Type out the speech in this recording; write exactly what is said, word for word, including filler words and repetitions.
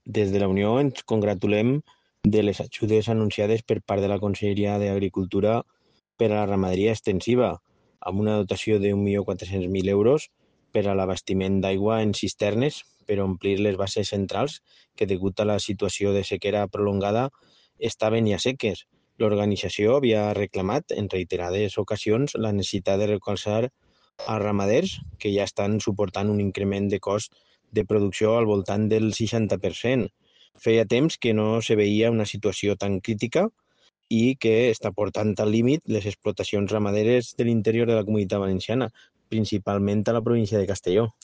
Des de la Unió ens congratulem de les ajudes anunciades per part de la Conselleria d'Agricultura per a la ramaderia extensiva, amb una dotació de un milió quatre-cents mil euros per a l'abastiment d'aigua en cisternes per omplir les basses centrals que, degut a la situació de sequera prolongada, estaven ja seques. L'organització havia reclamat en reiterades ocasions la necessitat de recolzar a ramaders que ja estan suportant un increment de cost de producció al voltant del seixanta per cent. Feia temps que no se veia una situació tan crítica i que està portant al límit les explotacions ramaderes de l'interior de la Comunitat Valenciana, principalment a la província de Castelló.